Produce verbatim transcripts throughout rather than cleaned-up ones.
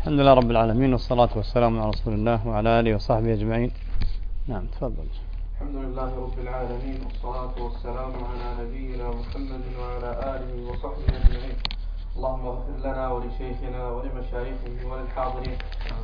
الحمد لله رب العالمين، والصلاة والسلام على رسول الله وعلى آله وصحبه أجمعين. نعم تفضل. الحمد لله رب العالمين، والصلاة والسلام على نبينا محمد وعلى آله وصحبه أجمعين. اللهم اغفر لنا ولشيخنا ولمشايخه وللحاضرين.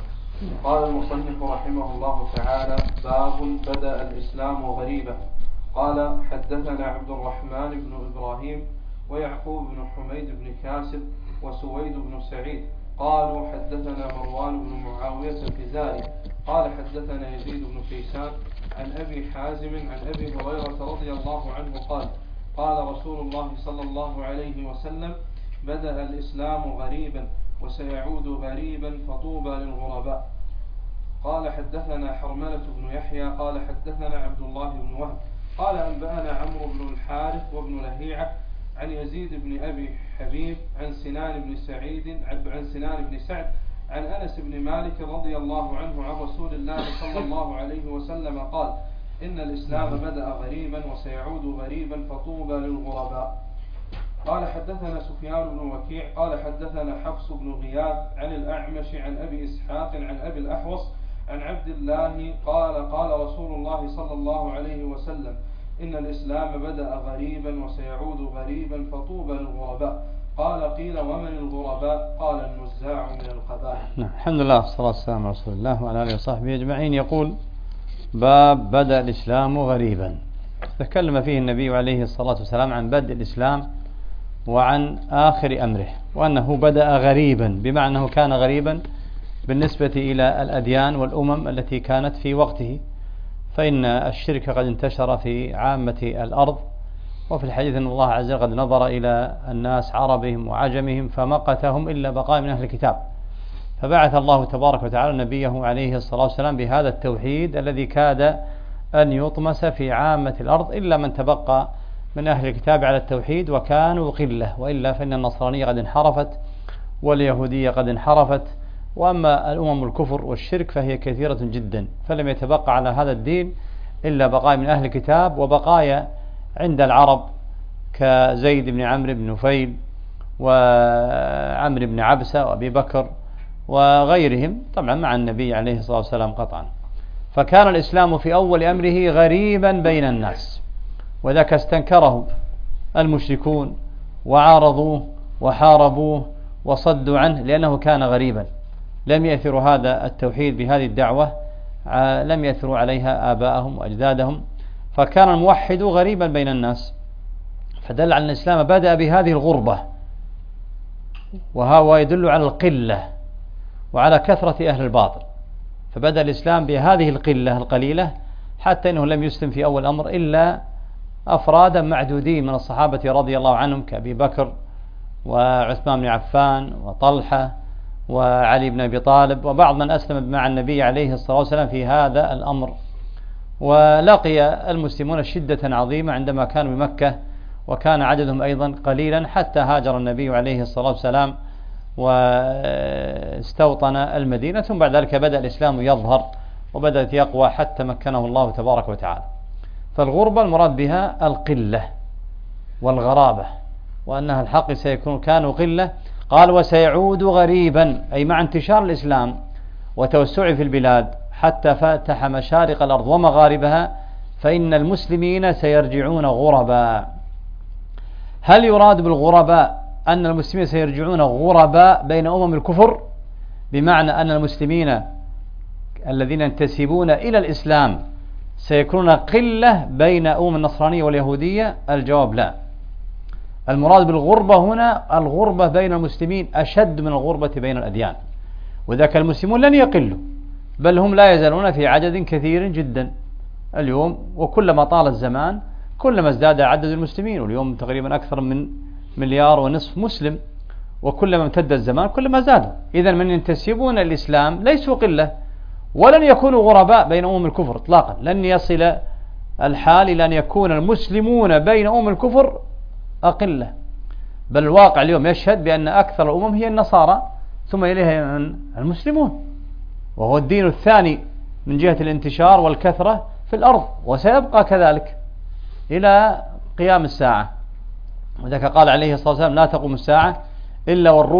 قال المصنف رحمه الله تعالى: باب بدأ الإسلام غريبا. قال: حدثنا عبد الرحمن بن إبراهيم ويعقوب بن حميد بن كاسب وسويد بن سعيد قالوا: حدثنا مروان بن معاوية الفزاري قال: حدثنا يزيد بن كيسان عن أبي حازم عن أبي هريرة رضي الله عنه قال: قال رسول الله صلى الله عليه وسلم: بدأ الإسلام غريبا وسيعود غريبا فطوبى للغرباء. قال: حدثنا حرملة بن يحيى قال: حدثنا عبد الله بن وهب قال: أنبأنا عمرو بن الحارث وابن لهيعة عن يزيد بن أبي حبيب عن سنان بن سعيد عن سنان بن سعد عن أنس بن مالك رضي الله عنه عن رسول الله صلى الله عليه وسلم قال: إن الإسلام بدأ غريبا وسيعود غريبا فطوبى للغرباء. قال: حدثنا سفيان بن وكيع قال: حدثنا حفص بن غياث عن الأعمش عن أبي إسحاق عن أبي الأحوص عن عبد الله قال: قال رسول الله صلى الله عليه وسلم: إن الإسلام بدأ غريبا وسيعود غريبا فطوبى للغرباء. قال: قيل: ومن الغرباء؟ قال: النزاع من القبائل. نعم. الحمد لله والصلاة والسلام على رسول الله وعلى آله وصحبه أجمعين. يقول: باب بدأ الإسلام غريبا. تكلم فيه النبي عليه الصلاة والسلام عن بدء الإسلام وعن آخر أمره، وأنه بدأ غريبا بمعنى أنه كان غريبا بالنسبة إلى الأديان والأمم التي كانت في وقته، فإن الشرك قد انتشر في عامة الأرض، وفي الحديث أن الله عز وجل قد نظر إلى الناس عربهم وعجمهم فمقتهم إلا بقاء من أهل الكتاب، فبعث الله تبارك وتعالى نبيه عليه الصلاة والسلام بهذا التوحيد الذي كاد أن يطمس في عامة الأرض إلا من تبقى من أهل الكتاب على التوحيد، وكانوا قلة، وإلا فإن النصرانية قد انحرفت واليهودية قد انحرفت، وأما الأمم الكفر والشرك فهي كثيرة جدا، فلم يتبقى على هذا الدين إلا بقايا من أهل الكتاب وبقايا عند العرب كزيد بن عمرو بن نفيل وعمرو بن عبسة وأبي بكر وغيرهم، طبعا مع النبي عليه الصلاة والسلام قطعا. فكان الإسلام في أول أمره غريبا بين الناس، وذاك استنكره المشركون وعارضوه وحاربوه وصدوا عنه لأنه كان غريبا، لم يأثر هذا التوحيد بهذه الدعوة، لم يأثروا عليها آباءهم وأجدادهم، فكان الموحد غريبا بين الناس، فدل على أن الإسلام بدأ بهذه الغربة، وهو يدل على القلة وعلى كثرة أهل الباطل، فبدأ الإسلام بهذه القلة القليلة، حتى أنه لم يسلم في أول الأمر إلا أفرادا معدودين من الصحابة رضي الله عنهم كأبي بكر وعثمان بن عفان وطلحة وعلي بن أبي طالب وبعض من أسلم مع النبي عليه الصلاة والسلام في هذا الأمر. ولقي المسلمون شدة عظيمة عندما كانوا بمكة، وكان عددهم أيضا قليلا حتى هاجر النبي عليه الصلاة والسلام واستوطن المدينة، ثم بعد ذلك بدأ الإسلام يظهر وبدأت يقوى حتى مكنه الله تبارك وتعالى. فالغربة المراد بها القلة والغرابة، وأنها الحق سيكون كانوا قلة. قال: وسيعود غريبا، أي مع انتشار الإسلام وتوسعه في البلاد حتى فتح مشارق الأرض ومغاربها، فإن المسلمين سيرجعون غربا. هل يراد بالغرباء أن المسلمين سيرجعون غرباء بين أمم الكفر، بمعنى أن المسلمين الذين ينتسبون إلى الإسلام سيكونون قلة بين أمم النصرانية واليهودية؟ الجواب لا. المراد بالغربة هنا الغربة بين المسلمين أشد من الغربة بين الأديان، وذاك المسلمون لن يقلوا، بل هم لا يزالون في عدد كثير جدا اليوم، وكلما طال الزمان كلما ازداد عدد المسلمين، واليوم تقريبا أكثر من مليار ونصف مسلم، وكلما امتد الزمان كلما زادوا. إذن من ينتسبون الإسلام ليسوا قلة، ولن يكونوا غرباء بين أمم الكفر إطلاقا، لن يصل الحال إلى أن يكون المسلمون بين أمم الكفر أقلة، بل الواقع اليوم يشهد بأن أكثر الأمم هي النصارى، ثم إليها المسلمون، وهو الدين الثاني من جهة الانتشار والكثرة في الأرض، وسيبقى كذلك إلى قيام الساعة. وذلك قال عليه الصلاة والسلام: لا تقوم الساعة إلا والروم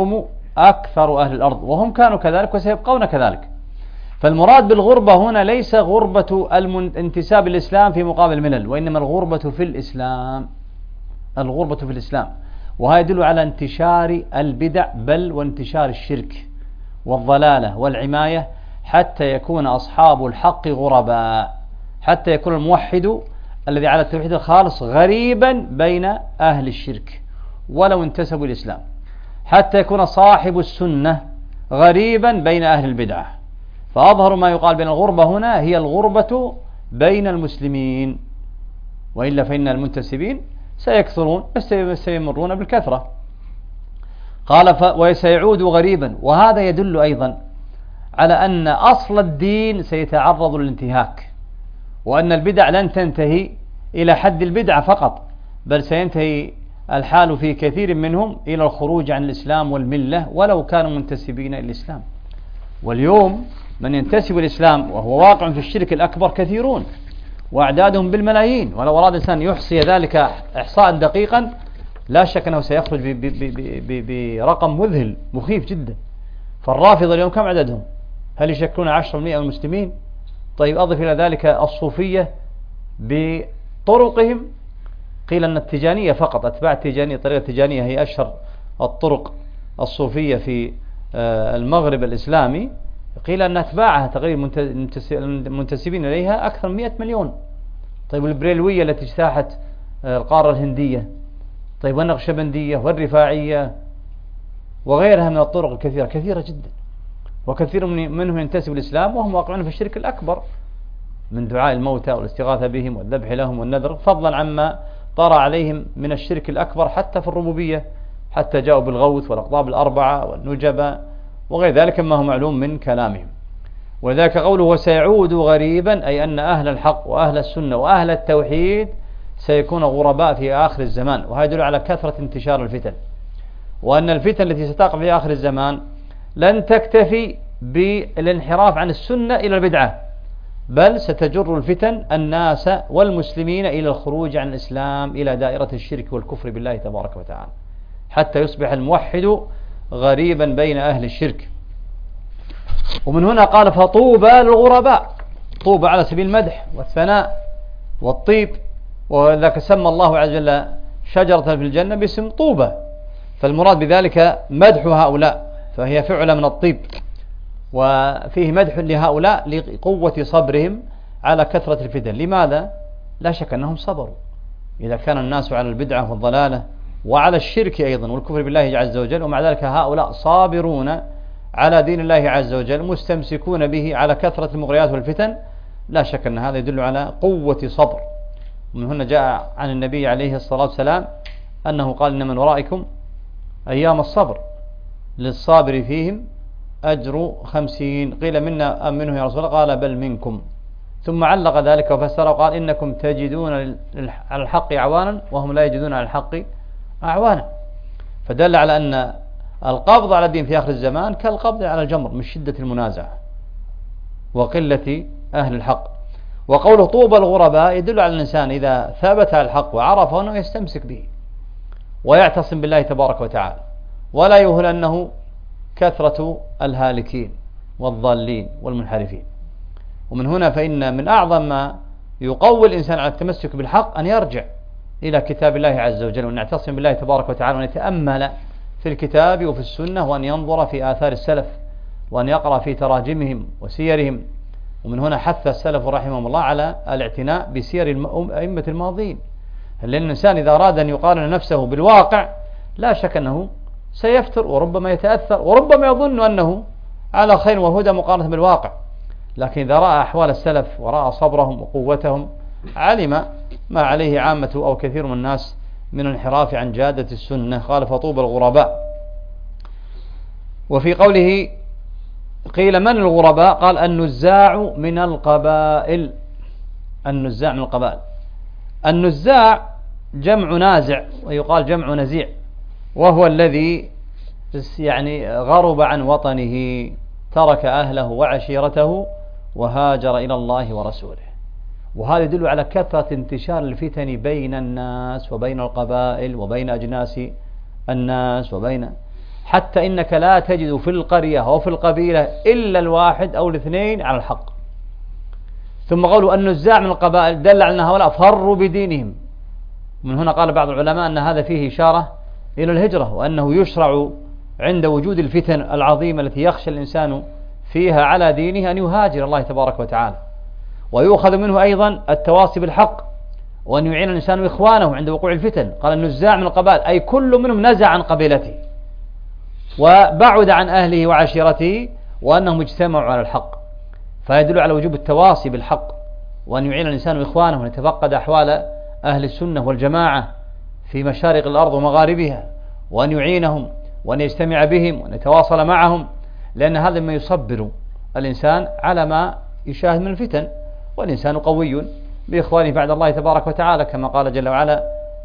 أكثر أهل الأرض، وهم كانوا كذلك وسيبقون كذلك. فالمراد بالغربة هنا ليس غربة انتساب الإسلام في مقابل الملل، وإنما الغربة في الإسلام، الغربة في الإسلام. وهذا يدل على انتشار البدع بل وانتشار الشرك والضلالة والعماية، حتى يكون أصحاب الحق غرباء، حتى يكون الموحد الذي على التوحيد الخالص غريبا بين أهل الشرك ولو انتسبوا الإسلام، حتى يكون صاحب السنة غريبا بين أهل البدعة. فأظهر ما يقال بين الغربة هنا هي الغربة بين المسلمين، وإلا فإن المنتسبين سيكثرون سيمرون بالكثرة. قال وسيعود غريبا، وهذا يدل أيضا على أن أصل الدين سيتعرض للانتهاك، وأن البدع لن تنتهي إلى حد البدعة فقط، بل سينتهي الحال في كثير منهم إلى الخروج عن الإسلام والملة ولو كانوا منتسبين إلى الإسلام. واليوم من ينتسب الإسلام وهو واقع في الشرك الأكبر كثيرون، وأعدادهم بالملايين، ولو أراد الإنسان يحصي ذلك إحصاء دقيقا لا شك أنه سيخرج برقم مذهل مخيف جدا. فالرافضة اليوم كم عددهم؟ هل يشكلون عشرة بالمئة من المسلمين؟ طيب أضف إلى ذلك الصوفية بطرقهم، قيل أن التجانية فقط، أتباع التجانية، الطريقة التجانية هي أشهر الطرق الصوفية في المغرب الإسلامي، قيل أن أتباعها تقريبا المنتسبين إليها أكثر من مئة مليون. طيب البريلوية التي اجتاحت القارة الهندية، طيب والنقشبندية والرفاعية وغيرها من الطرق الكثيرة، كثيرة جدا، وكثير منهم ينتسب الإسلام وهم واقعون في الشرك الأكبر من دعاء الموتى والاستغاثة بهم والذبح لهم والنذر، فضلا عما طرأ عليهم من الشرك الأكبر حتى في الربوبية، حتى جاءوا بالغوث والأقطاب الأربعة والنجبة وغير ذلك ما هو معلوم من كلامهم. ولذلك قوله وسيعود غريبا، أي أن أهل الحق وأهل السنة وأهل التوحيد سيكون غرباء في آخر الزمان. وهذا يدل على كثرة انتشار الفتن، وأن الفتن التي ستقع في آخر الزمان لن تكتفي بالانحراف عن السنة إلى البدعة، بل ستجر الفتن الناس والمسلمين إلى الخروج عن الإسلام إلى دائرة الشرك والكفر بالله تبارك وتعالى، حتى يصبح الموحد غريبا بين أهل الشرك. ومن هنا قال فطوبى للغرباء، طوبى على سبيل المدح والثناء والطيب، وذاك سمى الله عز وجل شجرة في الجنة باسم طوبى، فالمراد بذلك مدح هؤلاء، فهي فعل من الطيب، وفيه مدح لهؤلاء لقوة صبرهم على كثرة الفتن. لماذا؟ لا شك أنهم صبروا. إذا كان الناس على البدعة والضلالة وعلى الشرك أيضا والكفر بالله عز وجل، ومع ذلك هؤلاء صابرون على دين الله عز وجل مستمسكون به على كثرة المغريات والفتن، لا شك أن هذا يدل على قوة صبر. ومن هنا جاء عن النبي عليه الصلاة والسلام أنه قال إن من ورائكم أيام الصبر للصابر فيهم أجر خمسين. قيل منا أم منه يا رسول الله؟ قال بل منكم. ثم علق ذلك وفسر وقال إنكم تجدون على الحق أعوانا وهم لا يجدون على الحق أعوانا. فدل على أن القبض على الدين في آخر الزمان كالقبض على الجمر من شدة المنازعة وقلة أهل الحق. وقوله طوبى الغرباء يدل على الإنسان إذا ثبت على الحق وعرفه أنه يستمسك به ويعتصم بالله تبارك وتعالى، ولا يهل أنه كثرة الهالكين والضالين والمنحرفين. ومن هنا فإن من أعظم ما يقوي الإنسان على التمسك بالحق أن يرجع إلى كتاب الله عز وجل، وأن يعتصم بالله تبارك وتعالى، وأن يتأمل في الكتاب وفي السنة، وأن ينظر في آثار السلف، وأن يقرأ في تراجمهم وسيرهم. ومن هنا حث السلف رحمهم الله على الاعتناء بسير الأئمة الماضين، لأن الإنسان إذا أراد أن يقارن نفسه بالواقع لا شك أنه سيفتر وربما يتأثر وربما يظن أنه على خير وهدى مقارنة بالواقع. لكن إذا رأى أحوال السلف ورأى صبرهم وقوتهم علم ما عليه عامة أو كثير من الناس من الانحراف عن جادة السنة. قال فطوبى الغرباء. وفي قوله قيل من الغرباء؟ قال النزاع من القبائل. النزاع من القبائل. النزاع جمع نازع، ويقال جمع نزيع، وهو الذي يعني غرب عن وطنه، ترك أهله وعشيرته وهاجر إلى الله ورسوله. وهذا يدل على كثرة انتشار الفتن بين الناس وبين القبائل وبين أجناس الناس وبين حتى إنك لا تجد في القرية أو في القبيلة إلا الواحد أو الاثنين على الحق. ثم قالوا النزاع من القبائل دل على أن هؤلاء فروا بدينهم. من هنا قال بعض العلماء أن هذا فيه إشارة إلى الهجرة، وأنه يشرع عند وجود الفتن العظيمة التي يخشى الإنسان فيها على دينه أن يهاجر الله تبارك وتعالى. ويؤخذ منه أيضا التواصي بالحق، وأن يعين الإنسان إخوانه عند وقوع الفتن. قال النزاع من القبائل أي كل منهم نزع عن قبيلته وبعد عن أهله وعشيرته، وأنهم اجتمعوا على الحق، فيدل على وجوب التواصي بالحق، وأن يعين الإنسان إخوانه، وأن يتفقد أحوال أهل السنة والجماعة في مشارق الأرض ومغاربها، وأن يعينهم، وأن يجتمع بهم، وأن يتواصل معهم، لأن هذا ما يصبر الإنسان على ما يشاهد من الفتن. والإنسان قوي بإخوانه بعد الله تبارك وتعالى، كما قال جل وعلا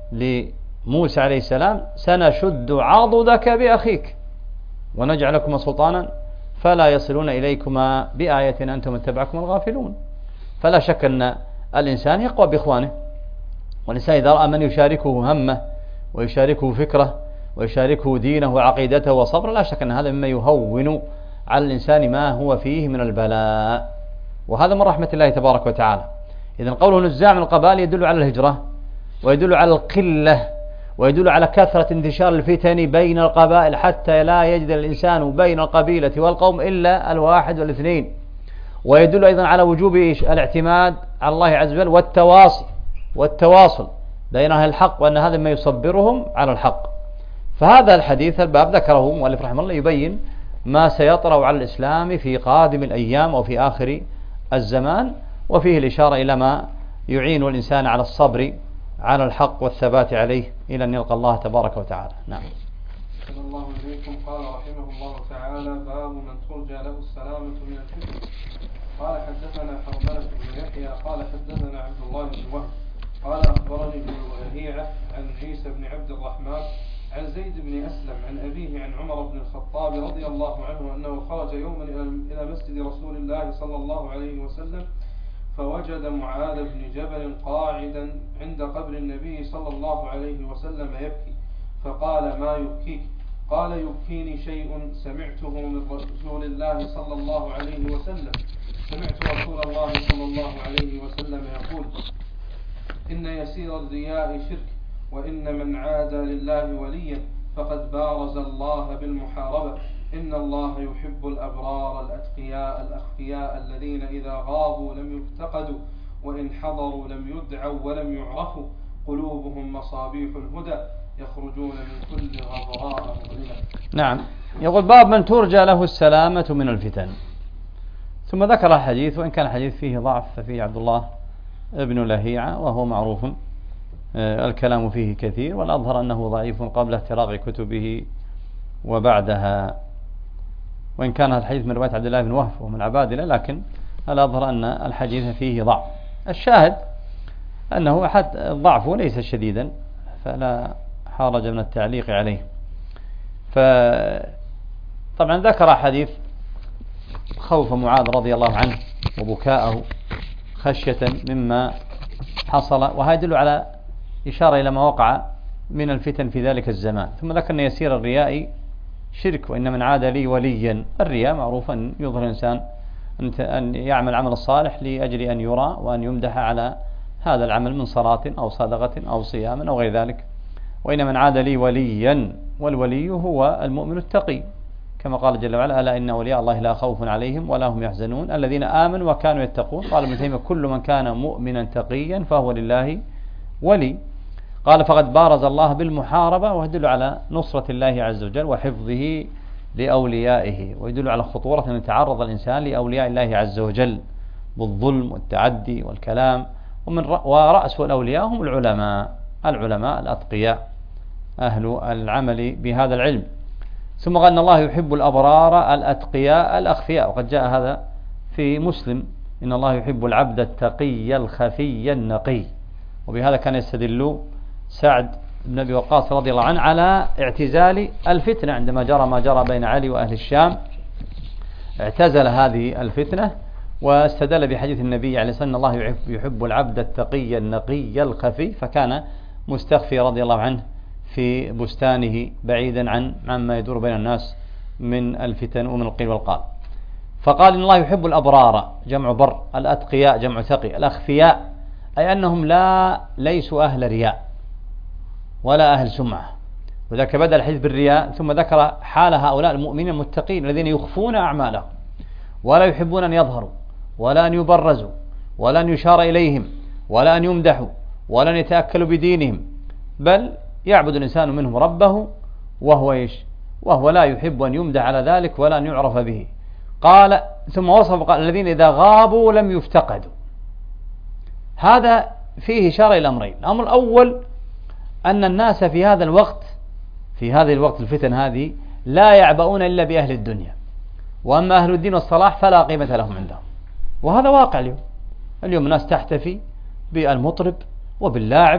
لموسى عليه السلام: سنشد عضدك بأخيك ونجعلكما سلطانا فلا يصلون إليكما بآية أنتم اتبعكم الغافلون. فلا شك أن الإنسان يقوى بإخوانه، والإنسان إذا رأى من يشاركه همه ويشاركه فكره ويشاركه دينه وعقيدته وصبره، لا شك أن هذا مما يهون على الإنسان ما هو فيه من البلاء، وهذا من رحمة الله تبارك وتعالى. إذن قوله نزاع من القبائل يدل على الهجرة، ويدل على القلة، ويدل على كثرة انتشار الفتن بين القبائل حتى لا يجد الإنسان بين القبيلة والقوم إلا الواحد والاثنين. ويدل أيضا على وجوب الاعتماد على الله عز وجل والتواصي والتواصل بين أهل الحق، وأن هذا ما يصبرهم على الحق. فهذا الحديث الباب ذكره مؤلف رحمه الله يبين ما سيطرأ على الإسلام في قادم الأيام وفي آخر الزمان، وفيه الإشارة إلى ما يعين الإنسان على الصبر على الحق والثبات عليه إلى أن يلقى الله تبارك وتعالى. نعم. صلى الله عليكم. قال رحمه الله تعالى: باب من ترجى له السلامة من الفتن. قال حدثنا حرملة بن يحيى قال حدثنا عبد الله بن وهب قال أخبرني ابن لهيعة عن عيسى بن عبد الرحمن عن زيد بن أسلم عن أبيه عن عمر بن الخطاب رضي الله عنه أنه خرج يوما إلى مسجد رسول الله صلى الله عليه وسلم، فوجد معاذ بن جبل قاعدا عند قبر النبي صلى الله عليه وسلم يبكي، فقال: ما يبكيك؟ قال: يبكيني شيء سمعته من رسول الله صلى الله عليه وسلم. سمعت رسول الله صلى الله عليه وسلم يقول: إن يسير الرياء شرك، وإن من عادى لله وليا فقد بارز الله بالمحاربة. إن الله يحب الأبرار الأتقياء الأخفياء الذين إذا غابوا لم يفتقدوا، وإن حضروا لم يدعوا ولم يعرفوا، قلوبهم مصابيح الهدى يخرجون من كل غضراء مظلمة. نعم. يقول: باب من ترجى له السلامة من الفتن. ثم ذكر الحديث، وإن كان الحديث فيه ضعف ففيه عبد الله ابن لهيعة وهو معروف الكلام فيه كثير، والأظهر أنه ضعيف قبل افتراغ كتبه وبعدها، وإن كان هذا الحديث من رواية عبد الله بن وهب ومن عبادلة، لكن الأظهر أن الحديث فيه ضعف. الشاهد أنه حتى ضعفه ليس شديدا، فلا حرج من التعليق عليه. فطبعا ذكر حديث خوف معاذ رضي الله عنه وبكاءه خشية مما حصل، وهذا يدل على إشارة إلى ما وقع من الفتن في ذلك الزمان. ثم ذكر أن يسير الرياء شرك، وإن من عاد لي وليا. الرياء معروف أن يظهر الإنسان أن يعمل عمل الصالح لأجل أن يرى وأن يمدح على هذا العمل من صلاة أو صدقة أو صيام أو غير ذلك. وإن من عاد لي وليا، والولي هو المؤمن التقي، كما قال جل وعلا: ألا إن أولياء الله لا خوف عليهم ولا هم يحزنون الذين آمنوا وكانوا يتقون. قال ابن تيمية: كل من كان مؤمنا تقيا فهو لله ولي. قال: فقد بارز الله بالمحاربة، ويدل على نصرة الله عز وجل وحفظه لأوليائه، ويدل على خطورة أن يتعرض الإنسان لأولياء الله عز وجل بالظلم والتعدي والكلام. ومن ورأس الأولياء هم العلماء العلماء الأتقياء أهل العمل بهذا العلم. ثم قال: أن الله يحب الأبرار الأتقياء الأخفياء، وقد جاء هذا في مسلم: إن الله يحب العبد التقي الخفي النقي. وبهذا كان يستدل سعد بن أبي وقاص رضي الله عنه على اعتزال الفتنة عندما جرى ما جرى بين علي وأهل الشام، اعتزل هذه الفتنة واستدل بحديث النبي عليه الصلاة والسلام: الله يحب العبد التقي النقي الخفي، فكان مستخفي رضي الله عنه في بستانه بعيدا عن عما يدور بين الناس من الفتن ومن القيل والقال. فقال إن الله يحب الأبرار جمع بر، الأتقياء جمع تقي، الأخفياء أي أنهم لا ليسوا أهل رياء ولا أهل سمعة. وذاك بدأ الحديث بالرياء ثم ذكر حال هؤلاء المؤمنين المتقين الذين يخفون أعمالهم ولا يحبون أن يظهروا ولا أن يبرزوا ولا أن يشار إليهم ولا أن يمدحوا ولا أن يتأكلوا بدينهم، بل يعبد الإنسان منهم ربه وهو إيش؟ وهو لا يحب أن يمدح على ذلك ولا أن يعرف به. قال ثم وصف قال الذين إذا غابوا لم يفتقدوا. هذا فيه إشارة إلى أمرين. الأمر الأول أن الناس في هذا الوقت في هذه الوقت الفتن هذه لا يعبؤون إلا بأهل الدنيا، وأما أهل الدين والصلاح فلا قيمة لهم عندهم. وهذا واقع اليوم. اليوم الناس تحتفي بالمطرب وباللاعب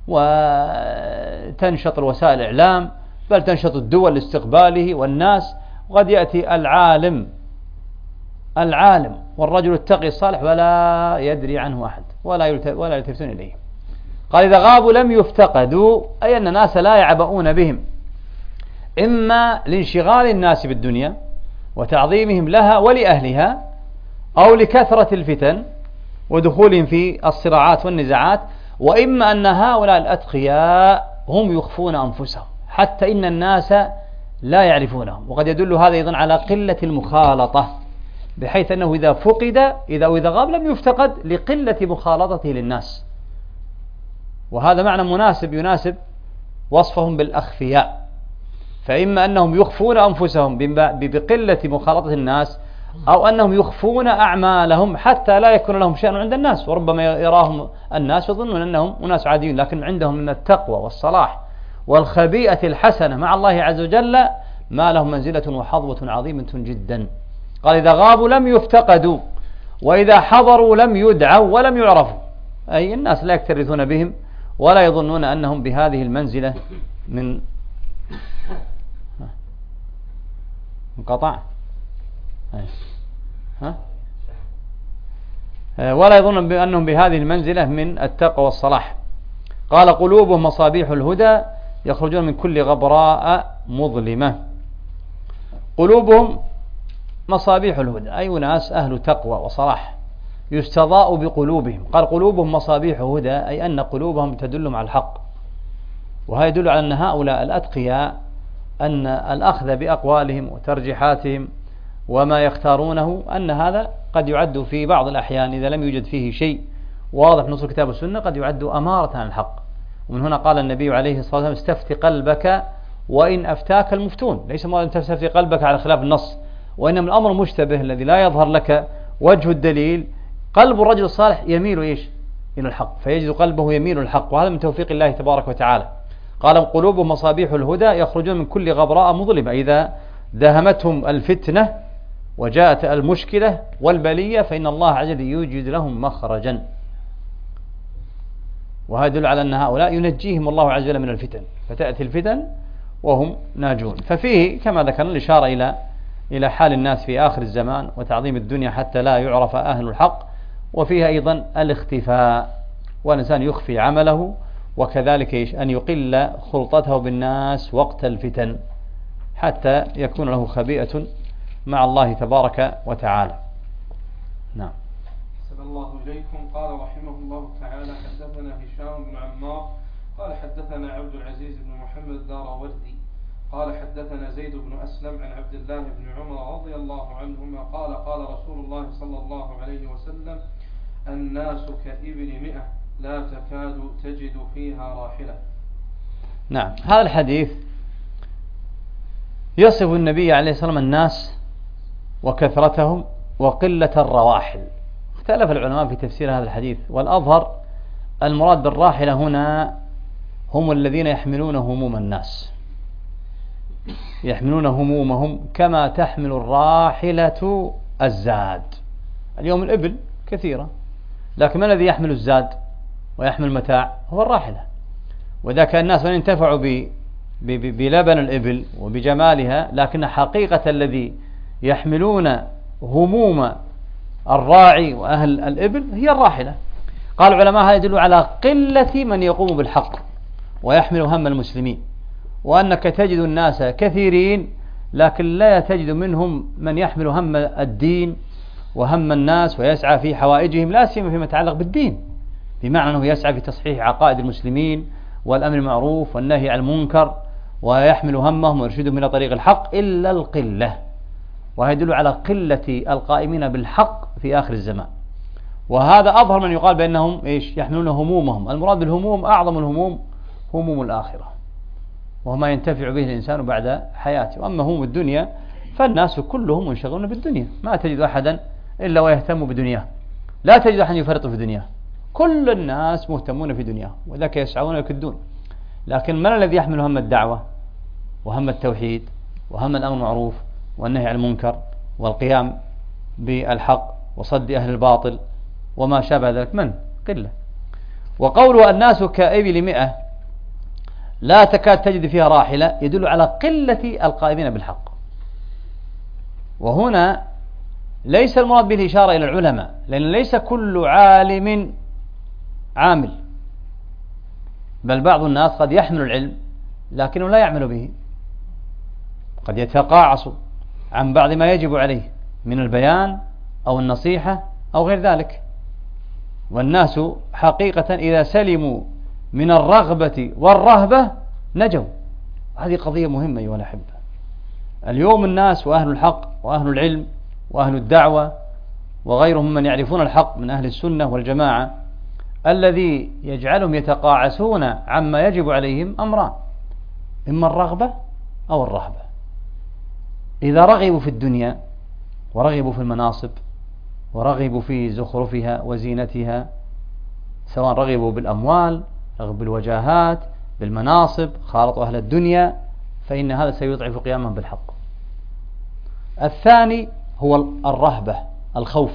وتنشط الوسائل الإعلام، بل تنشط الدول لاستقباله والناس، وقد يأتي العالم العالم والرجل التقي الصالح ولا يدري عنه أحد ولا ولا يلتفتون إليه. قال إذا غابوا لم يفتقدوا، أي أن الناس لا يعبؤون بهم، إما لانشغال الناس بالدنيا وتعظيمهم لها ولأهلها، أو لكثرة الفتن ودخولهم في الصراعات والنزاعات، وإما أن هؤلاء الأتقياء هم يخفون أنفسهم حتى إن الناس لا يعرفونهم. وقد يدل هذا أيضا على قلة المخالطة، بحيث أنه إذا فقد إذا إذا غاب لم يفتقد لقلة مخالطته للناس. وهذا معنى مناسب يناسب وصفهم بالأخفياء، فإما أنهم يخفون أنفسهم بقلة مخالطة الناس، أو أنهم يخفون أعمالهم حتى لا يكون لهم شأن عند الناس، وربما يراهم الناس يظنون أنهم أناس عاديين، لكن عندهم من التقوى والصلاح والخبيئة الحسنة مع الله عز وجل ما لهم منزلة وحظوة عظيمة جدا. قال إذا غابوا لم يفتقدوا، وإذا حضروا لم يدعوا ولم يعرفوا، أي الناس لا يكترثون بهم ولا يظنون أنهم بهذه المنزلة من انقطع ها؟ ولا يظنون بأنهم بهذه المنزلة من التقوى والصلاح. قال قلوبهم مصابيح الهدى يخرجون من كل غبراء مظلمة. قلوبهم مصابيح الهدى أي ناس أهل تقوى وصلاح يستضاء بقلوبهم. قال قلوبهم مصابيح هدى أي أن قلوبهم تدلهم على الحق. وهذا يدل على أن هؤلاء الأتقياء أن الأخذ بأقوالهم وترجيحاتهم وما يختارونه أن هذا قد يعد في بعض الأحيان إذا لم يوجد فيه شيء واضح من نصوص الكتاب والسنة قد يعد أمارة عن الحق. ومن هنا قال النبي عليه الصلاة والسلام استفت قلبك وإن أفتاك المفتون. ليس مراد أن تستفتي قلبك على خلاف النص، وإنما الأمر مشتبه الذي لا يظهر لك وجه الدليل. قلب الرجل الصالح يميل إيش؟ إلى الحق، فيجد قلبه يميل الحق، وهذا من توفيق الله تبارك وتعالى. قال قلوبهم مصابيح الهدى يخرجون من كل غبراء مظلمة. إذا داهمتهم الفتنة وجاءت المشكلة والبلية فإن الله عز وجل يوجد لهم مخرجا. وهذا يدل على أن هؤلاء ينجيهم الله عز وجل من الفتن، فتأتي الفتن وهم ناجون. ففيه كما ذكرنا الإشارة إلى إلى حال الناس في آخر الزمان وتعظيم الدنيا حتى لا يعرف أهل الحق، وفيها أيضا الاختفاء، والإنسان يخفي عمله، وكذلك أن يقل خلطته بالناس وقت الفتن حتى يكون له خبيئة مع الله تبارك وتعالى. نعم. أحسن الله إليكم. قال رحمه الله تعالى حدثنا هشام بن عمار قال حدثنا عبد العزيز بن محمد الداراوردي قال حدثنا زيد بن أسلم عن عبد الله بن عمر رضي الله عنهما قال قال رسول الله صلى الله عليه وسلم الناس كإبل مئة لا تكاد تجد فيها راحلة. نعم. هذا الحديث يصف النبي عليه الصلاة والسلام الناس وكثرتهم وقلة الرواحل. اختلف العلماء في تفسير هذا الحديث، والأظهر المراد بالراحلة هنا هم الذين يحملون هموم الناس، يحملون همومهم كما تحمل الراحلة الزاد. اليوم الإبل كثيرة، لكن من الذي يحمل الزاد ويحمل المتاع؟ هو الراحلة. وإذا كان الناس من انتفعوا بلبن الإبل وبجمالها، لكن حقيقة الذي يحملون هموم الراعي وأهل الإبل هي الراحلة. قال العلماء هذا يدل على قلة من يقوم بالحق ويحمل هم المسلمين. وأنك تجد الناس كثيرين لكن لا تجد منهم من يحمل هم الدين وهم الناس ويسعى في حوائجهم، لا سيما فيما يتعلق بالدين، بمعنى أنه يسعى في تصحيح عقائد المسلمين والأمر بالمعروف والنهي عن المنكر ويحمل همهم ويرشدهم إلى طريق الحق، إلا القلة. وهذا يدل على قلة القائمين بالحق في آخر الزمان. وهذا أظهر من يقال بأنهم إيش يحملون همومهم. المراد بالهموم أعظم الهموم هموم الآخرة، وهو ما ينتفع به الإنسان بعد حياته. وأما هموم الدنيا فالناس كلهم منشغلون بالدنيا، ما تجد أحدا إلا ويهتم بدنياه، لا تجد أحد يفرط في دنياه، كل الناس مهتمون في دنياه وذاك يسعون ويكدون. لكن من الذي يحمل هم الدعوة وهم التوحيد وهم الأمر المعروف والنهي عن المنكر والقيام بالحق وصد أهل الباطل وما شابه ذلك؟ من؟ قلة. وقوله الناس كإبل مئة لا تكاد تجد فيها راحلة يدل على قلة القائمين بالحق. وهنا ليس المراد به الإشارة إلى العلماء، لأن ليس كل عالم عامل، بل بعض الناس قد يحمل العلم لكنه لا يعمل به، قد يتقاعس عن بعض ما يجب عليه من البيان أو النصيحة أو غير ذلك. والناس حقيقة إذا سلموا من الرغبة والرهبة نجوا. هذه قضية مهمة أيها الأحبة. اليوم الناس وأهل الحق وأهل العلم وأهل الدعوة وغيرهم من يعرفون الحق من أهل السنة والجماعة، الذي يجعلهم يتقاعسون عما يجب عليهم أمران: إما الرغبة أو الرهبة. إذا رغبوا في الدنيا ورغبوا في المناصب ورغبوا في زخرفها وزينتها، سواء رغبوا بالأموال، رغبوا بالوجاهات، بالمناصب، خالطوا أهل الدنيا، فإن هذا سيضعف قيامهم بالحق. الثاني هو الرهبة، الخوف،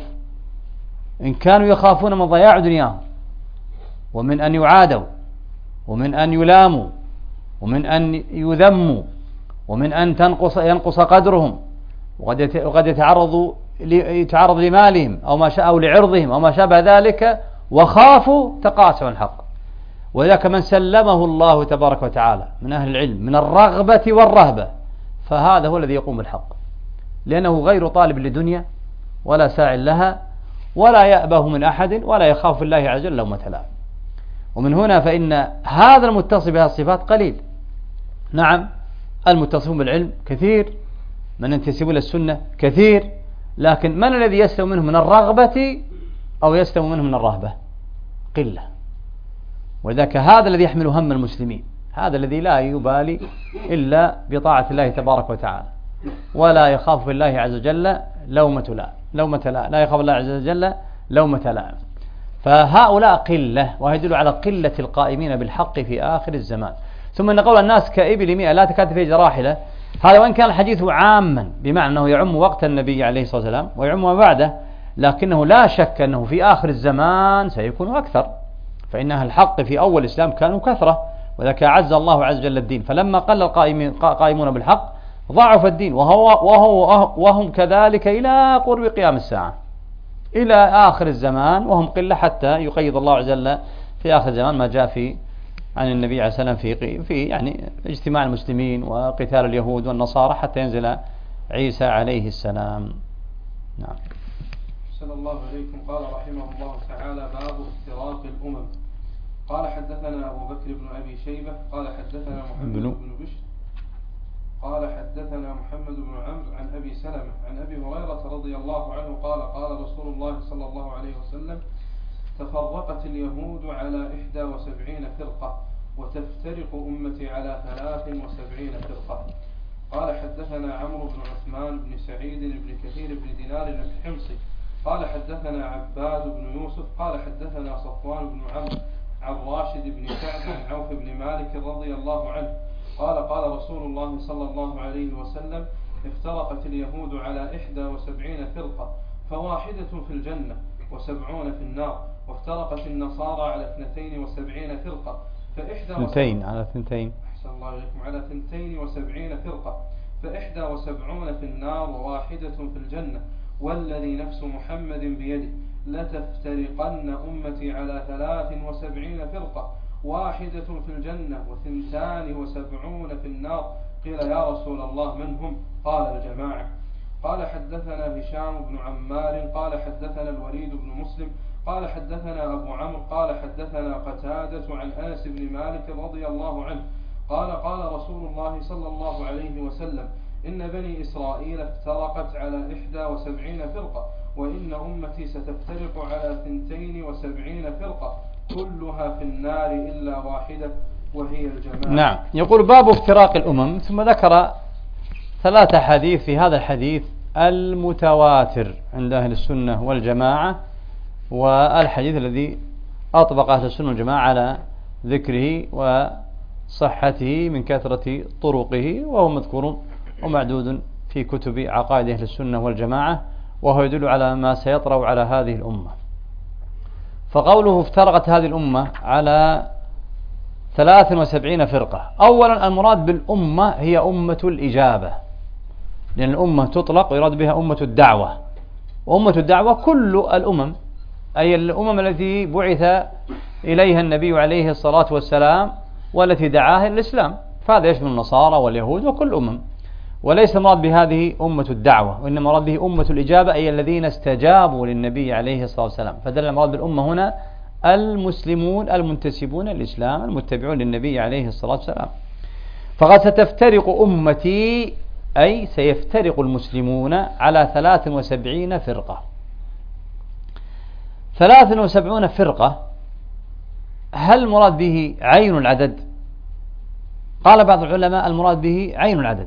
إن كانوا يخافون من ضياع دنياهم ومن أن يعادوا ومن أن يلاموا ومن أن يذموا ومن أن تنقص ينقص قدرهم، وقد يتعرضوا يتعرض لمالهم أو ما شاء أو لعرضهم أو ما شابه ذلك، وخافوا تقاسوا الحق. وذاك من سلمه الله تبارك وتعالى من أهل العلم من الرغبة والرهبة، فهذا هو الذي يقوم بالحق، لأنه غير طالب لدنيا ولا ساع لها ولا يأبه من أحد ولا يخاف الله عز وجل لومة لائم. ومن هنا فإن هذا المتصف بهذه الصفات قليل. نعم، المتصفون بالعلم كثير، من ينتسبون إلى السنة كثير، لكن من الذي يسلم منه من الرغبة أو يسلم منه من الرهبة؟ قلة. وذاك هذا الذي يحمل هم المسلمين، هذا الذي لا يبالي إلا بطاعة الله تبارك وتعالى، ولا يخاف بالله عز وجل لومة لا لومة لا لا يخاف الله عز وجل لومة لائم. فهؤلاء قلة، ويدل على قلة القائمين بالحق في آخر الزمان. ثم أن قول الناس كإبل مئة لا تكاد فيه راحلة، هذا وإن كان الحديث عاما بمعنى أنه يعم وقت النبي عليه الصلاة والسلام ويعم ما بعده، لكنه لا شك أنه في آخر الزمان سيكون أكثر، فإن أهل الحق في أول الإسلام كانوا كثرة، وذاك أعز الله عز وجل الدين، فلما قل القائمون بالحق ضعف الدين، وهو وهو وهم كذلك إلى قرب قيام الساعة، إلى آخر الزمان وهم قلة، حتى يقيض الله عز وجل في آخر الزمان ما جاء في عن النبي عليه السلام في في يعني اجتماع المسلمين وقتال اليهود والنصارى حتى ينزل عيسى عليه السلام. نعم. صلى الله عليكم. قال رحمه الله تعالى: باب افتراق الأمم. قال حدثنا أبو بكر بن أبي شيبة قال حدثنا محمد بن بشر قال حدثنا محمد بن عمرو عن أبي سلمة عن أبي هريرة رضي الله عنه قال قال رسول الله صلى الله عليه وسلم: تفرقت اليهود على إحدى وسبعين فرقة وتفترق أمتي على ثلاث وسبعين فرقة. قال حدثنا عمرو بن عثمان بن سعيد بن كثير بن دينار الحمصي قال حدثنا عباد بن يوسف قال حدثنا صفوان بن عمرو عن راشد بن سعد عن عوف بن مالك رضي الله عنه قال قال رسول الله صلى الله عليه وسلم: افترقت اليهود على إحدى وسبعين فرقة فواحدة في الجنة وسبعون في النار، وافترقت النصارى على اثنتين وسبعين فرقة فإحدى اثنتين على اثنتين أحسن الله إليكم على اثنتين وسبعين فرقة فإحدى وسبعون في النار وواحدة في الجنة، والذي نفس محمد بيده لتفترقن أمتي على ثلاث وسبعين فرقة واحدة في الجنة وثنتان وسبعون في النار. قيل يا رسول الله من هم؟ قال الجماعة. قال حدثنا هشام بن عمار قال حدثنا الوليد بن مسلم قال حدثنا أبو عمرو قال حدثنا قتادة عن أنس بن مالك رضي الله عنه قال قال رسول الله صلى الله عليه وسلم إن بني إسرائيل افترقت على إحدى وسبعين فرقة وإن أمتي ستفترق على ثنتين وسبعين فرقة كلها في النار إلا واحدة وهي الجماعة. نعم. يقول باب افتراق الأمم، ثم ذكر ثلاثة حديث في هذا الحديث المتواتر عند أهل السنة والجماعة، والحديث الذي أطبق أهل السنة والجماعة على ذكره وصحته من كثرة طرقه، وهو مذكور ومعدود في كتب عقائد أهل السنة والجماعة، وهو يدل على ما سيطرأ على هذه الأمة. فقوله افترقت هذه الأمة على ثلاث وسبعين فرقة، أولا المراد بالأمة هي أمة الإجابة، لأن الأمة تطلق ويراد بها أمة الدعوة، وأمة الدعوة كل الأمم، أي الأمم التي بعث إليها النبي عليه الصلاة والسلام والتي دعاها إلى الإسلام، فهذا يشمل النصارى واليهود وكل الأمم، وليس مراد بهذه أمة الدعوة، وإنما مراد به أمة الإجابة، أي الذين استجابوا للنبي عليه الصلاة والسلام. فدل المراد بالأمة هنا المسلمون المنتسبون للإسلام المتبعون للنبي عليه الصلاة والسلام. فقد ستفترق أمتي، أي سيفترق المسلمون على ثلاث وسبعين فرقة. ثلاث وسبعون فرقة، هل المراد به عين العدد؟ قال بعض العلماء المراد به عين العدد،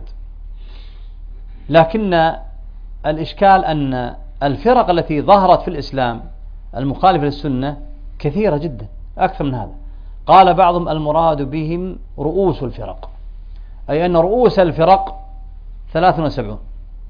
لكن الإشكال أن الفرق التي ظهرت في الإسلام المخالفة للسنة كثيرة جدا، أكثر من هذا. قال بعضهم المراد بهم رؤوس الفرق، أي أن رؤوس الفرق ثلاث وسبعون.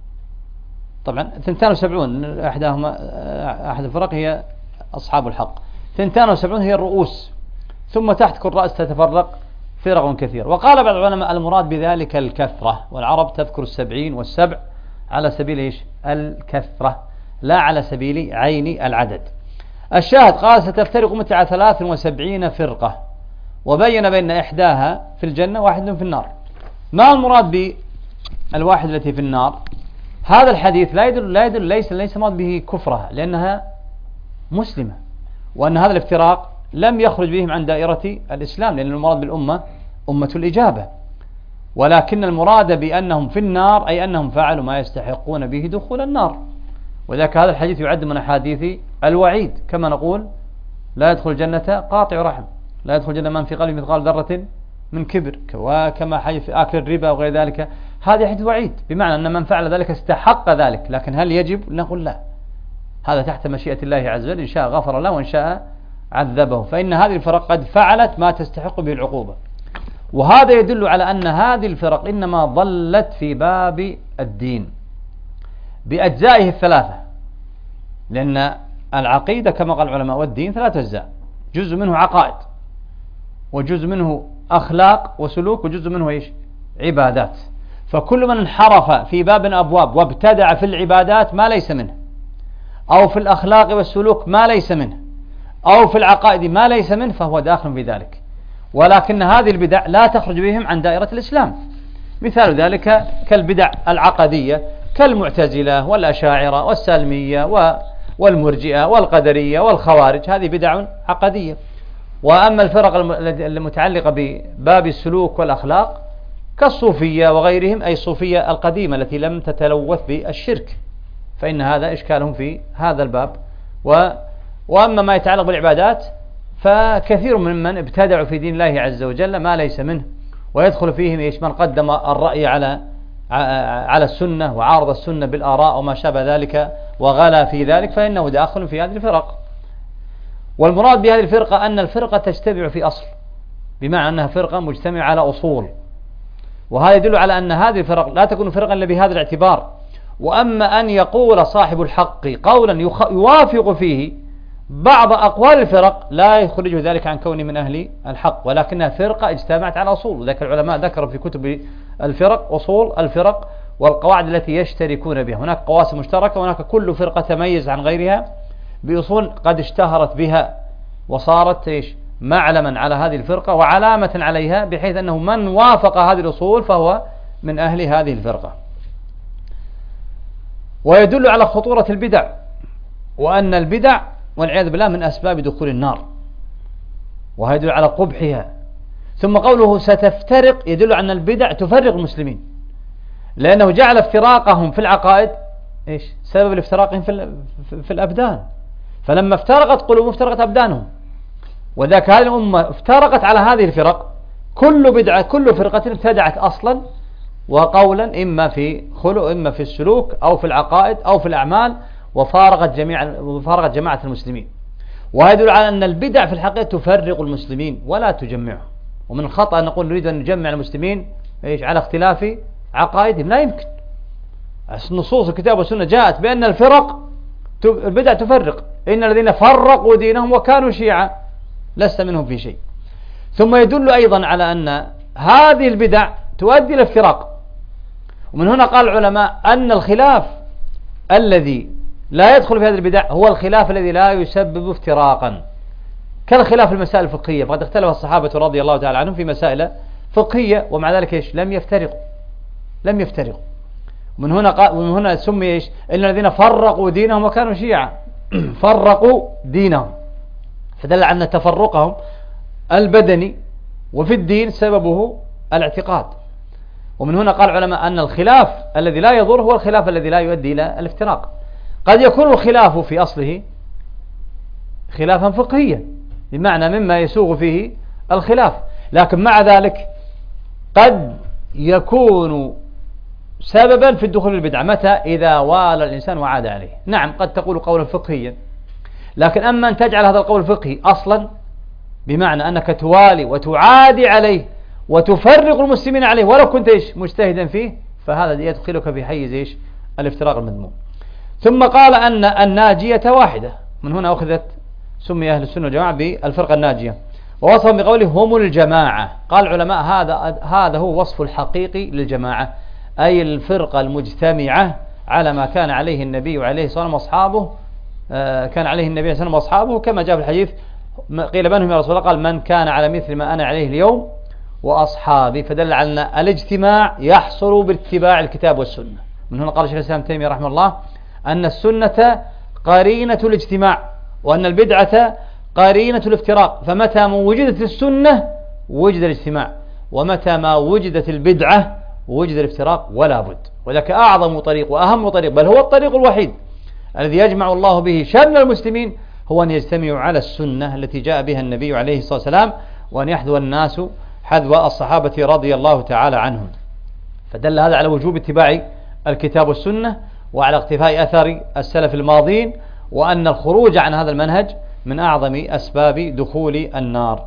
طبعا ثنتان وسبعون أحدهما أحد الفرق هي أصحاب الحق، ثنتان وسبعون هي الرؤوس، ثم تحت كل رأس تتفرق فرق كثير. وقال بعض العلماء المراد بذلك الكثرة، والعرب تذكر السبعين والسبع على سبيل إيش؟ الكثرة، لا على سبيل عين العدد. الشاهد قال ستفترق أمتي على ثلاث وسبعين فرقة، وبين بين إحداها في الجنة واحد في النار. ما المراد بالواحد التي في النار؟ هذا الحديث لا يدل, لا يدل ليس ليس مراد به كفرها، لأنها مسلمة، وأن هذا الافتراق لم يخرج بهم عن دائرة الإسلام، لأن المراد بالأمة أمة الإجابة، ولكن المراد بأنهم في النار أي أنهم فعلوا ما يستحقون به دخول النار. وذلك هذا الحديث يعد من أحاديث الوعيد، كما نقول لا يدخل الجنة قاطع رحم، لا يدخل الجنة من في قلبه مثقال ذرة من كبر، وكما حديث آكل الربا وغير ذلك. هذا حديث وعيد، بمعنى أن من فعل ذلك استحق ذلك، لكن هل يجب؟ نقول لا، هذا تحت مشيئة الله عز وجل، إن شاء غفر له وإن شاء عذبه، فإن هذه الفرق قد فعلت ما تستحق به العقوبة. وهذا يدل على أن هذه الفرق إنما ضلت في باب الدين بأجزائه الثلاثة، لأن العقيدة كما قال العلماء والدين ثلاثة أجزاء، جزء منه عقائد، وجزء منه أخلاق وسلوك، وجزء منه إيش؟ عبادات. فكل من انحرف في باب أبواب وابتدع في العبادات ما ليس منه، أو في الأخلاق والسلوك ما ليس منه، أو في العقائد ما ليس منه، فهو داخل في ذلك. ولكن هذه البدع لا تخرج بهم عن دائرة الإسلام. مثال ذلك كالبدع العقدية كالمعتزلة والأشاعرة والسلمية والمرجئة والقدرية والخوارج، هذه بدع عقدية. وأما الفرق المتعلقة بباب السلوك والأخلاق كالصوفية وغيرهم، أي الصوفية القديمة التي لم تتلوث بالشرك، فإن هذا إشكالهم في هذا الباب. و وأما ما يتعلق بالعبادات فكثير من من ابتدعوا في دين الله عز وجل ما ليس منه، ويدخل فيهم إيش؟ من قدم الرأي على على السنة وعارض السنة بالآراء وما شابه ذلك وغلا في ذلك، فإنه داخل في هذه الفرق. والمراد بهذه الفرقة أن الفرقة تجتمع في أصل، بمعنى أنها فرقة مجتمعة على أصول، وهذا يدل على أن هذه الفرق لا تكون فرقا إلا بهذا الاعتبار. وأما أن يقول صاحب الحق قولا يوافق فيه بعض أقوال الفرق لا يخرجه ذلك عن كونه من أهل الحق، ولكنها فرقة اجتمعت على أصول. وذلك العلماء ذكروا في كتب الفرق أصول الفرق والقواعد التي يشتركون بها. هناك قواسم مشتركة، وهناك كل فرقة تميز عن غيرها بأصول قد اشتهرت بها وصارت إيش؟ معلما على هذه الفرقة وعلامة عليها، بحيث أنه من وافق هذه الأصول فهو من أهل هذه الفرقة. ويدل على خطورة البدع، وأن البدع والعياذ بالله من أسباب دخول النار، ويدل على قبحها. ثم قوله ستفترق يدل على أن البدع تفرق المسلمين، لأنه جعل افتراقهم في العقائد إيش سبب الافتراقهم في, في الأبدان، فلما افترقت قلوبهم افترقت أبدانهم. وذاك هذه الأمة افترقت على هذه الفرق، كل بدعة كل فرقة ابتدعت أصلا وقولا، إما في خلق إما في السلوك أو في العقائد أو في الأعمال، وفارقت جميع وفارقت جماعة المسلمين. ويدل على أن البدع في الحقيقة تفرق المسلمين ولا تجمعهم. ومن الخطأ أن نقول نريد أن نجمع المسلمين إيش على اختلاف عقائدهم، لا يمكن. نصوص الكتاب والسنة جاءت بأن الفرق البدع تفرق، إن الذين فرقوا دينهم وكانوا شيعا لست منهم في شيء. ثم يدل أيضا على أن هذه البدع تؤدي إلى الافتراق. ومن هنا قال العلماء أن الخلاف الذي لا يدخل في هذه البدع هو الخلاف الذي لا يسبب افتراقا، كالخلاف المسائل الفقهية، فقد اختلف الصحابة رضي الله تعالى عنهم في مسائل فقهية ومع ذلك إيش لم يفترقوا لم يفترقوا ومن هنا قال ومن هنا سمي إيش إن الذين فرقوا دينهم وكانوا شيعا فرقوا دينهم، فدل على أن تفرقهم البدني وفي الدين سببه الاعتقاد. ومن هنا قال العلماء أن الخلاف الذي لا يضر هو الخلاف الذي لا يؤدي إلى الافتراق. قد يكون الخلاف في أصله خلافا فقهيا بمعنى مما يسوغ فيه الخلاف، لكن مع ذلك قد يكون سببا في الدخول البدعة. متى؟ إذا والى الإنسان وعاد عليه. نعم قد تقول قولا فقهيا، لكن أما أن تجعل هذا القول الفقهي أصلا بمعنى أنك توالي وتعادي عليه وتفرق المسلمين عليه ولو كنت إيش مجتهدا فيه، فهذا يدخلك في حيز إيش الافتراق المذموم. ثم قال أن الناجية واحدة، من هنا أخذت سمي أهل السنة والجماعة بالفرقة الناجية، ووصفهم بقوله هم الجماعة. قال العلماء هذا هذا هو وصف الحقيقي للجماعة، أي الفرقة المجتمعة على ما كان عليه النبي عليه الصلاة والسلام وأصحابه، كان عليه النبي عليه الصلاة والسلام وأصحابه، كما جاء في الحديث قيل من هم يا رسول الله؟ قال من كان على مثل ما أنا عليه اليوم وأصحابي، فدل على أن الاجتماع يحصل باتباع الكتاب والسنة. من هنا قال الشيخ الإسلام ابن تيمية رحمه الله أن السنة قرينة الاجتماع، وأن البدعة قرينة الافتراق، فمتى ما وجدت السنة وجد الاجتماع، ومتى ما وجدت البدعة وجد الافتراق ولا بد. وذاك أعظم طريق وأهم طريق، بل هو الطريق الوحيد الذي يجمع الله به شمل المسلمين، هو أن يجتمعوا على السنة التي جاء بها النبي عليه الصلاة والسلام، وأن يحذو الناس حذو الصحابة رضي الله تعالى عنهم. فدل هذا على وجوب اتباع الكتاب والسنة وعلى اقتفاء أثر السلف الماضين، وأن الخروج عن هذا المنهج من أعظم أسباب دخول النار.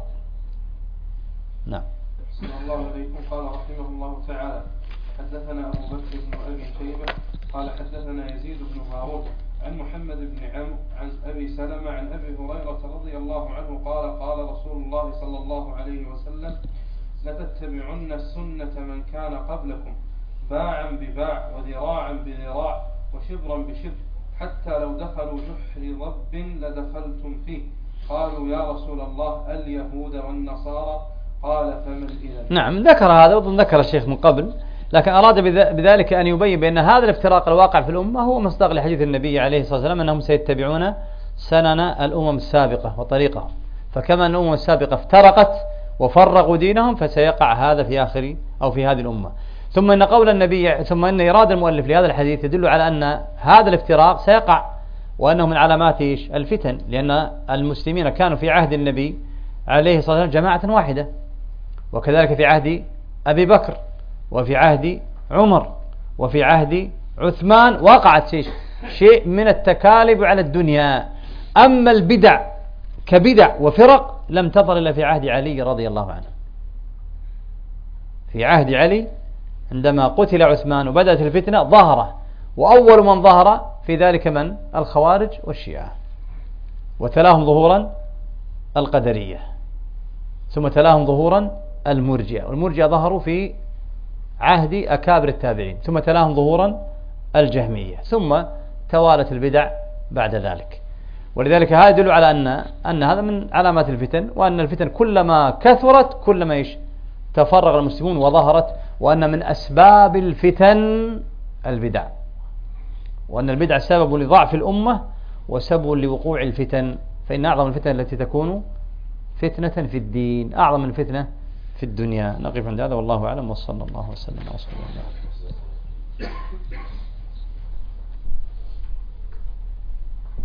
نعم. صلى الله عليكم. قال رحمه الله تعالى حدثنا أبو بكر بن أبي شيبة قال حدثنا يزيد بن هارون عن محمد بن عمرو عن أبي سلمة عن أبي هريرة رضي الله عنه قال قال رسول الله صلى الله عليه وسلم لتتبعن السنة من كان قبلكم باعا بباع وذراعا بذراع وشبرا بشبر حتى لو دخلوا جحر ضب لدخلتم فيه. قالوا يا رسول الله اليهود والنصارى؟ قال فمن إذن؟ نعم ذكر هذا وظن ذكر الشيخ من قبل، لكن أراد بذلك أن يبين بأن هذا الافتراق الواقع في الأمة هو مصداق لحديث النبي عليه الصلاة والسلام أنهم سيتبعون سنن الأمم السابقة وطريقها، فكما أن الأمم السابقة افترقت وفرقوا دينهم فسيقع هذا في آخر أو في هذه الأمة. ثم إن قول النبي ثم إن إرادة المؤلف لهذا الحديث يدل على أن هذا الافتراق سيقع، وأنه من علامات الفتن، لأن المسلمين كانوا في عهد النبي عليه الصلاة والسلام جماعة واحدة، وكذلك في عهد أبي بكر وفي عهد عمر وفي عهد عثمان وقعت شيء من التكالب على الدنيا. أما البدع كبدع وفرق لم تظهر إلا في عهد علي رضي الله عنه. في عهد علي عندما قتل عثمان وبدأت الفتنة ظهر، وأول من ظهر في ذلك من؟ الخوارج والشيعة، وتلاهم ظهورا القدرية، ثم تلاهم ظهورا المرجئة، والمرجئة ظهروا في عهد أكابر التابعين، ثم تلاهم ظهورا الجهمية، ثم توالت البدع بعد ذلك. ولذلك هذا يدل على أن أن هذا من علامات الفتن، وأن الفتن كلما كثرت كلما إيش تفرغ المسلمون وظهرت، وأن من أسباب الفتن البدع، وأن البدع سبب لضعف الأمة وسبب لوقوع الفتن. فإن أعظم الفتن التي تكون فتنة في الدين أعظم من فتنة في الدنيا. نقف عند هذا والله أعلم، وصلى الله وسلم على رسول الله.